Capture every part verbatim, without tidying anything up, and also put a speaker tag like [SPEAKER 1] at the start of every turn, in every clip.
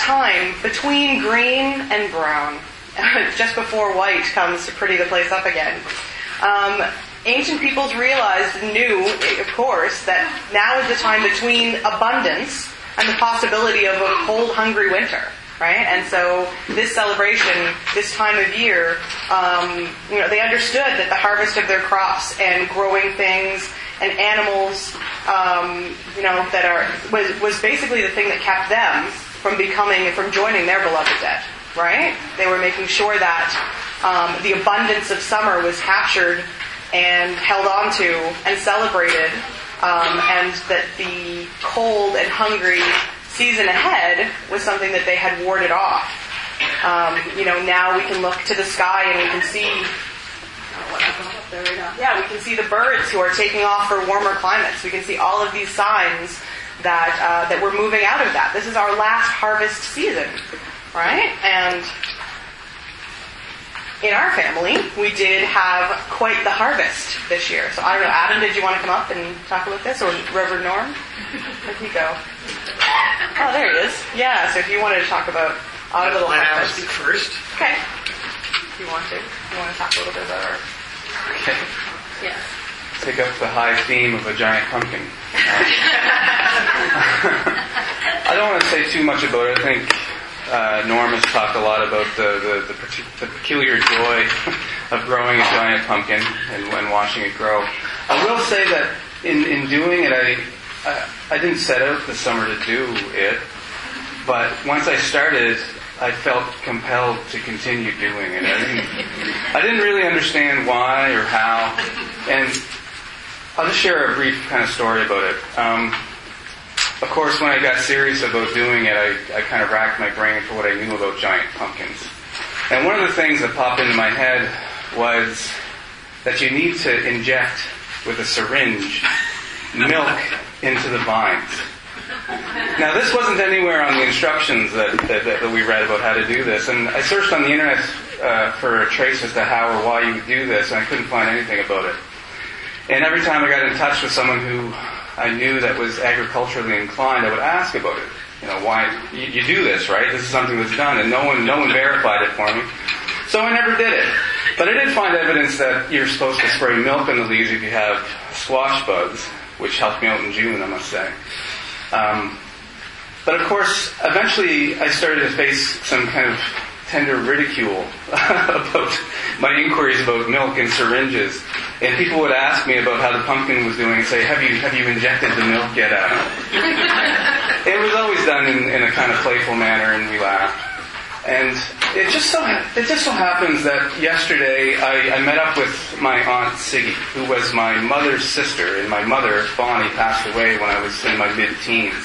[SPEAKER 1] time between green and brown, just before white comes to pretty the place up again, um, ancient peoples realized, knew, of course, that now is the time between abundance and the possibility of a cold, hungry winter. Right? And so this celebration, this time of year, um, you know, they understood that the harvest of their crops and growing things and animals, um, you know, that are was, was basically the thing that kept them from becoming, from joining their beloved dead. Right? They were making sure that um, the abundance of summer was captured and held on to and celebrated, um, and that the cold and hungry season ahead was something that they had warded off. Um, you know, now we can look to the sky and we can see, oh, what happened up there right now? Yeah, we can see the birds who are taking off for warmer climates. We can see all of these signs that uh, that we're moving out of that. This is our last harvest season, right? And in our family, we did have quite the harvest this year. So I don't know, Adam, did you want to come up and talk about this? Or Reverend Norm? Where'd he go? Oh, there he is. Yeah, so if you wanted to talk about our little
[SPEAKER 2] Let Adam
[SPEAKER 1] harvest.
[SPEAKER 2] speak first.
[SPEAKER 1] Okay. If you want to. You want to talk a little bit about our...
[SPEAKER 3] Okay.
[SPEAKER 1] Yes.
[SPEAKER 3] Pick up the high theme of a giant pumpkin. I don't want to say too much about it. I think uh, Norm has talked a lot about the, the, the, the peculiar joy of growing a giant pumpkin and, and watching it grow. I will say that in, in doing it, I... I I didn't set out this summer to do it, but once I started, I felt compelled to continue doing it. I didn't, I didn't really understand why or how, and I'll just share a brief kind of story about it. Um, of course, when I got serious about doing it, I, I kind of racked my brain for what I knew about giant pumpkins. And one of the things that popped into my head was that you need to inject with a syringe milk into the vines. Now, this wasn't anywhere on the instructions that, that, that we read about how to do this, and I searched on the internet uh, for a trace as to how or why you would do this, and I couldn't find anything about it. And every time I got in touch with someone who I knew that was agriculturally inclined, I would ask about it. You know, why you, you do this, right? This is something that's done, and no one, no one verified it for me. So I never did it. But I did find evidence that you're supposed to spray milk on the leaves if you have squash bugs, which helped me out in June, I must say. Um, but of course, eventually I started to face some kind of tender ridicule about my inquiries about milk and syringes. And people would ask me about how the pumpkin was doing and say, have you have you injected the milk yet, Adam? It was always done in, in a kind of playful manner, and we laughed. And it just so it just so happens that yesterday I, I met up with my Aunt Siggy, who was my mother's sister, and my mother, Bonnie, passed away when I was in my mid-teens.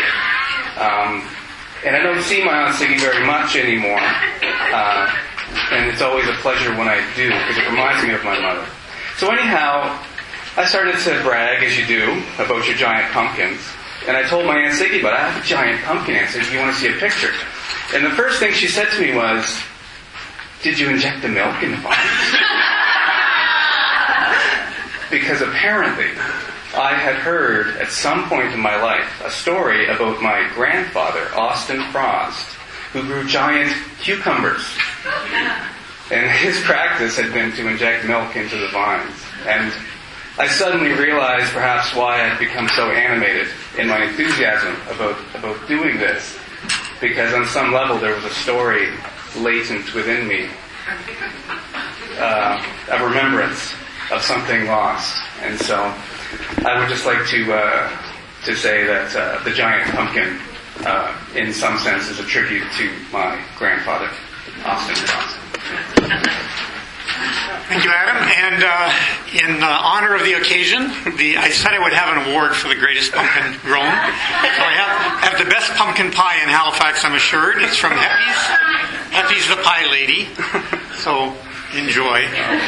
[SPEAKER 3] Um, and I don't see my Aunt Siggy very much anymore, uh, and it's always a pleasure when I do, because it reminds me of my mother. So anyhow, I started to brag, as you do, about your giant pumpkins, and I told my Aunt Siggy, but I have a giant pumpkin, Aunt Siggy, do you want to see a picture? And the first thing she said to me was, did you inject the milk in the vines? Because apparently, I had heard at some point in my life a story about my grandfather, Austin Frost, who grew giant cucumbers. And his practice had been to inject milk into the vines. And I suddenly realized perhaps why I'd become so animated in my enthusiasm about, about doing this. Because on some level there was a story latent within me, uh, a remembrance of something lost. And so I would just like to uh, to say that uh, the giant pumpkin, uh, in some sense, is a tribute to my grandfather, Austin Frost.
[SPEAKER 2] Thank you, Adam. And uh, in uh, honor of the occasion, the I said I would have an award for the greatest pumpkin grown. So I have, have the best pumpkin pie in Halifax, I'm assured. It's from Heffy's. Heffy's the pie lady. So enjoy.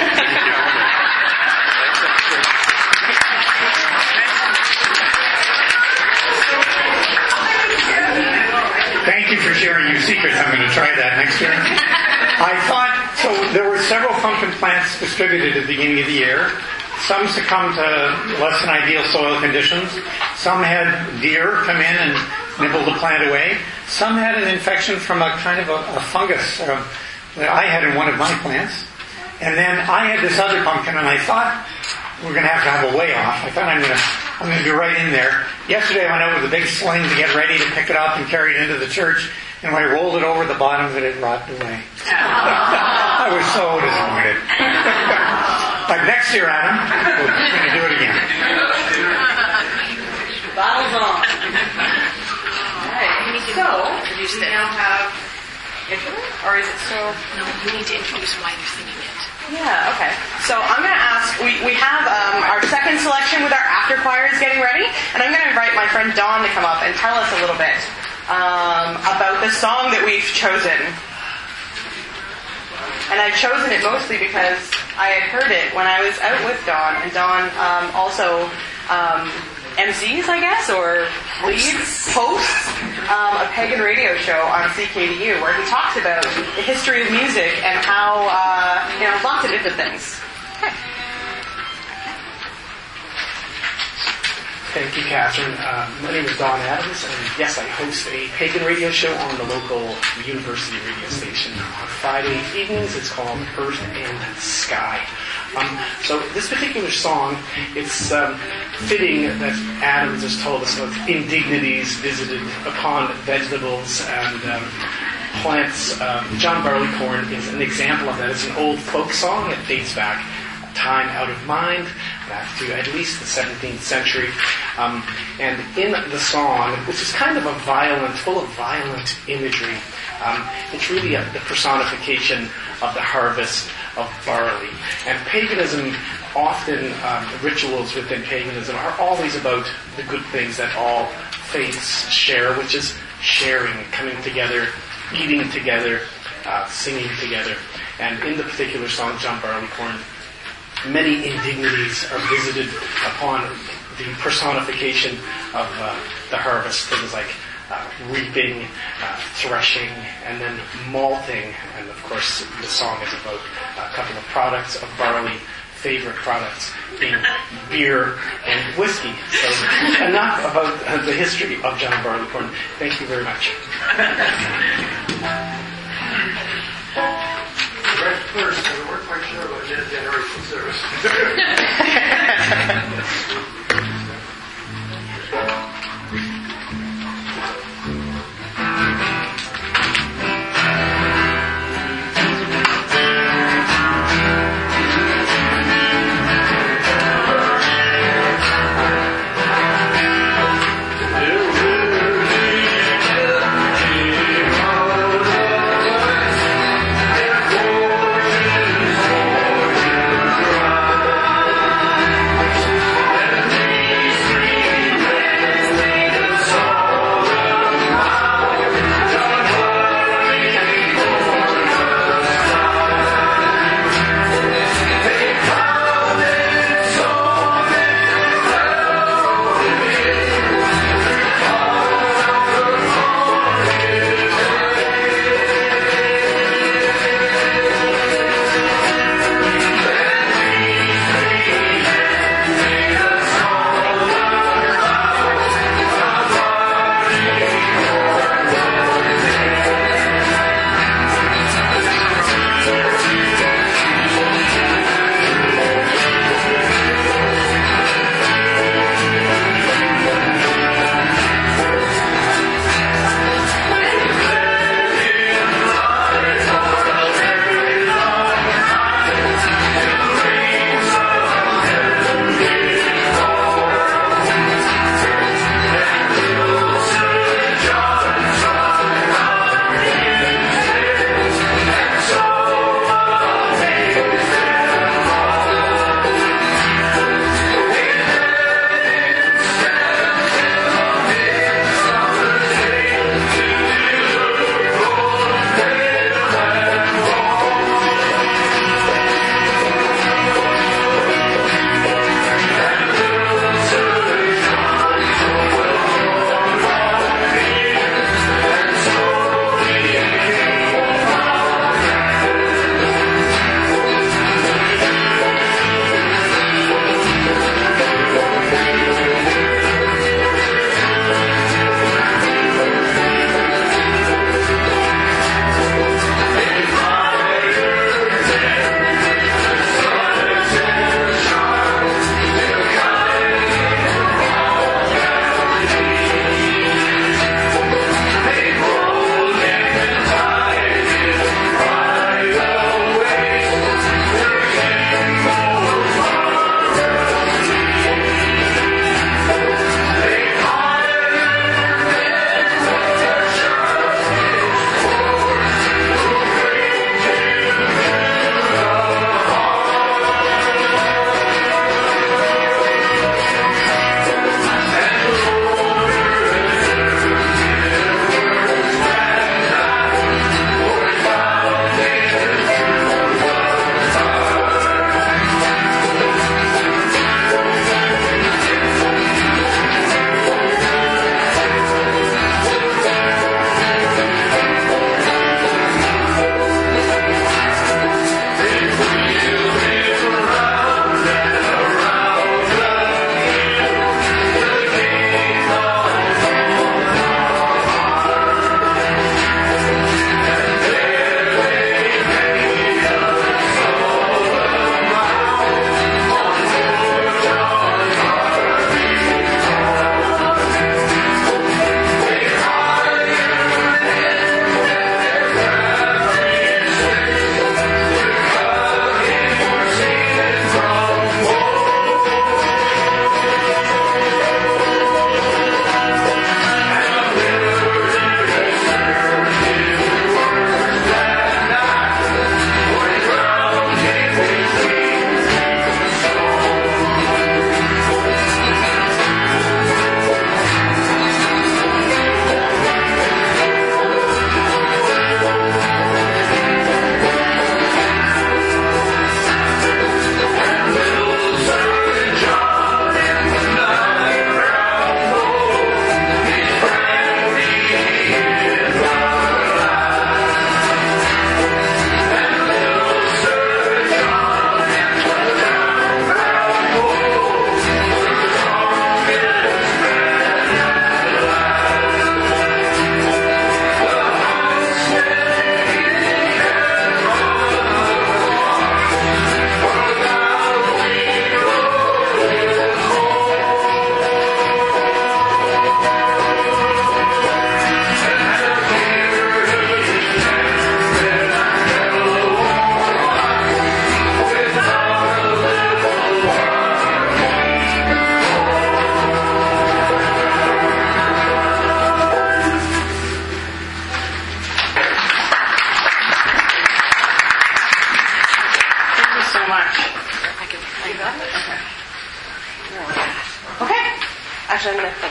[SPEAKER 2] Thank you for sharing your secrets. I'm going to try that next year. I thought, so there were several pumpkin plants distributed at the beginning of the year. Some succumbed to less than ideal soil conditions. Some had deer come in and nibbled the plant away. Some had an infection from a kind of a, a fungus uh, that I had in one of my plants. And then I had this other pumpkin, and I thought we're going to have to have a weigh-off. I thought I'm going to I'm going to be right in there. Yesterday I went out with a big sling to get ready to pick it up and carry it into the church, and when I rolled it over, the bottom of it had rotted away. I was so disappointed. But next year, Adam, we're going to do it again.
[SPEAKER 1] Bottles on. Alright, so, do we now have intro? Or is it still...
[SPEAKER 4] No, we need to introduce why they're singing it.
[SPEAKER 1] Yeah, okay. So I'm going to ask, we, we have um, our second selection with our after choir is getting ready, and I'm going to invite my friend Dawn to come up and tell us a little bit um, about the song that we've chosen. And I've chosen it mostly because I had heard it when I was out with Dawn, and Dawn um, also um, M Cs, I guess, or leads, hosts um, a pagan radio show on C K D U where he talks about the history of music and how, uh, you know, lots of different things. Okay.
[SPEAKER 5] Thank you, Catherine. Uh, my name is Don Adams, and yes, I host a pagan radio show on the local university radio station on Friday evenings. It's called Earth and Sky. Um, so this particular song, it's um, fitting that Adams has told us of indignities visited upon vegetables and um, plants. Um, John Barleycorn is an example of that. It's an old folk song. It dates back time out of mind, back to at least the seventeenth century. Um, and in the song, which is kind of a violent, full of violent imagery, um, it's really a, the personification of the harvest of barley. And paganism, often um, rituals within paganism are always about the good things that all faiths share, which is sharing, coming together, eating together, uh, singing together. And in the particular song, John Barleycorn, many indignities are visited upon the personification of uh, the harvest, things like uh, reaping, uh, threshing, and then malting. And of course, the song is about a couple of products of barley, favorite products being beer and whiskey. So enough about uh, the history of John Barleycorn. Thank you very much.
[SPEAKER 6] Right first, so we weren't quite sure about dead generation service.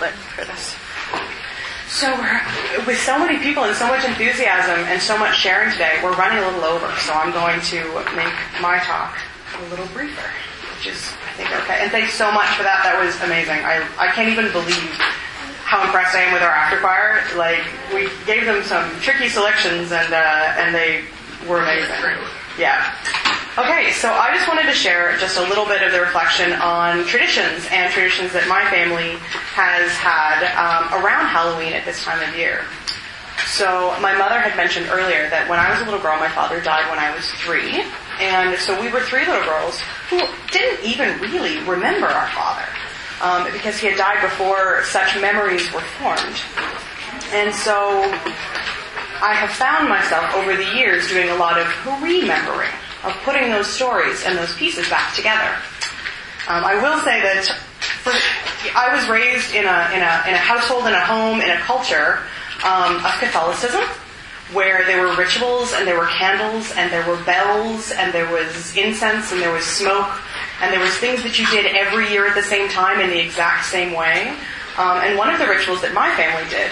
[SPEAKER 1] it for this. So we're, with so many people and so much enthusiasm and so much sharing today, we're running a little over. So I'm going to make my talk a little briefer, which is, I think, okay. And thanks so much for that. That was amazing. I, I can't even believe how impressed I am with our after choir. Like, we gave them some tricky selections, and uh, and they were amazing. Yeah. Okay, so I just wanted to share just a little bit of the reflection on traditions and traditions that my family has had um, around Halloween at this time of year. So my mother had mentioned earlier that when I was a little girl, my father died when I was three. And so we were three little girls who didn't even really remember our father um, because he had died before such memories were formed. And so I have found myself over the years doing a lot of remembering, of putting those stories and those pieces back together. Um, I will say that for, I was raised in a, in a in a household, in a home, in a culture um, of Catholicism, where there were rituals and there were candles and there were bells and there was incense and there was smoke and there was things that you did every year at the same time in the exact same way. Um, and one of the rituals that my family did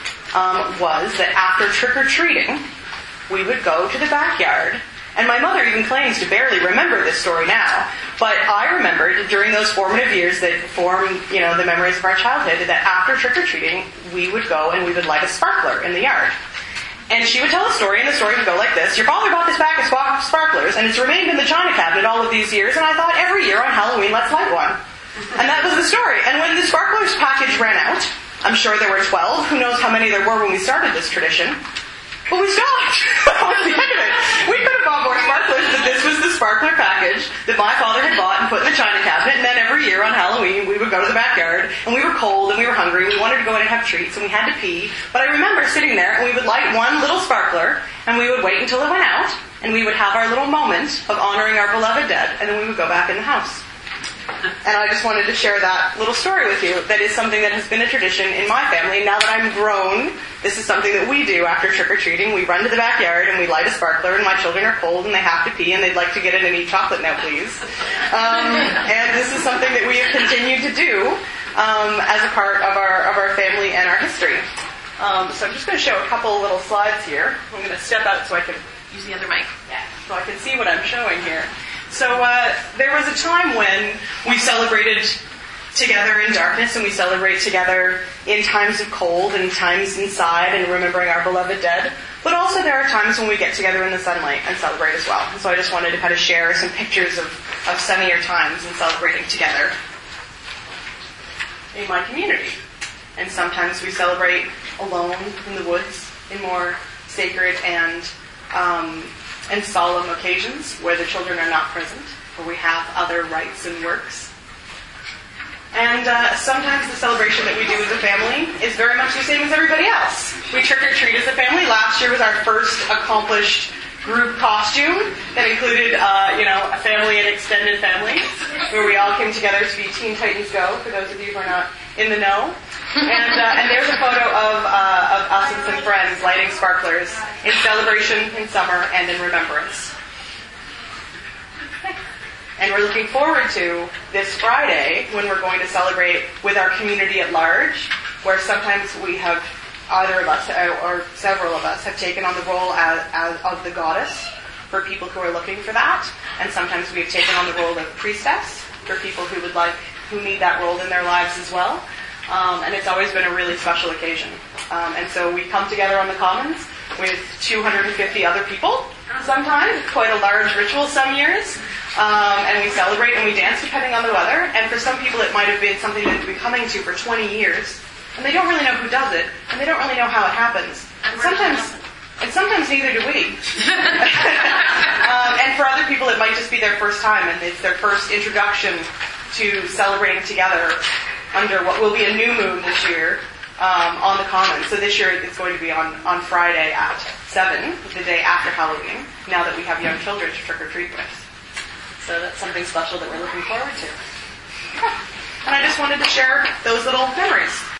[SPEAKER 1] um, was that after trick-or-treating, we would go to the backyard. And my mother even claims to barely remember this story now, but I remembered during those formative years that form, you know, the memories of our childhood, that after trick-or-treating, we would go and we would light a sparkler in the yard. And she would tell a story, and the story would go like this. Your father bought this pack of sparklers, and it's remained in the china cabinet all of these years, and I thought every year on Halloween, let's light one. And that was the story. And when the sparklers package ran out, I'm sure there were twelve, who knows how many there were when we started this tradition, but we stopped. That was the end of it. We could have bought more sparklers, but this was the sparkler package that my father had bought and put in the china cabinet, and then every year on Halloween we would go to the backyard, and we were cold, and we were hungry, we wanted to go in and have treats, and we had to pee, but I remember sitting there, and we would light one little sparkler, and we would wait until it went out, and we would have our little moment of honoring our beloved dead, and then we would go back in the house. And I just wanted to share that little story with you. That is something that has been a tradition in my family. Now that I'm grown, this is something that we do after trick-or-treating. We run to the backyard and we light a sparkler, and my children are cold and they have to pee and they'd like to get in and eat chocolate now, please. Um, and this is something that we have continued to do um, as a part of our of our family and our history. Um, so I'm just going to show a couple little slides here. I'm going to step out so I can
[SPEAKER 4] Use the other mic.
[SPEAKER 1] Yeah, so I can see what I'm showing here. So uh, there was a time when we celebrated together in darkness, and we celebrate together in times of cold and times inside and remembering our beloved dead. But also there are times when we get together in the sunlight and celebrate as well. And so I just wanted to kind of share some pictures of, of sunnier times and celebrating together in my community. And sometimes we celebrate alone in the woods in more sacred and um, and solemn occasions where the children are not present, where we have other rites and works. And uh, sometimes the celebration that we do as a family is very much the same as everybody else. We trick-or-treat as a family. Last year was our first accomplished group costume that included, uh, you know, a family and extended family, where we all came together to be Teen Titans Go, for those of you who are not in the know. And, uh, and there's a photo of, uh, of us and some friends lighting sparklers in celebration, in summer, and in remembrance. And we're looking forward to this Friday when we're going to celebrate with our community at large, where sometimes we have, either of us or several of us, have taken on the role as, as of the goddess for people who are looking for that. And sometimes we have taken on the role of priestess for people who would like, who need that role in their lives as well. Um, and it's always been a really special occasion. Um, and so we come together on the Commons with two hundred fifty other people sometimes. It's quite a large ritual some years. Um, and we celebrate and we dance depending on the weather. And for some people it might have been something that they've been coming to for twenty years. And they don't really know who does it. And they don't really know how it happens. And sometimes, and sometimes neither do we. um, and for other people it might just be their first time and it's their first introduction to celebrating together under what will be a new moon this year um, on the Commons. So this year it's going to be on, on Friday at seven, the day after Halloween, now that we have young children to trick-or-treat with. So that's something special that we're looking forward to. And I just wanted to share those little memories.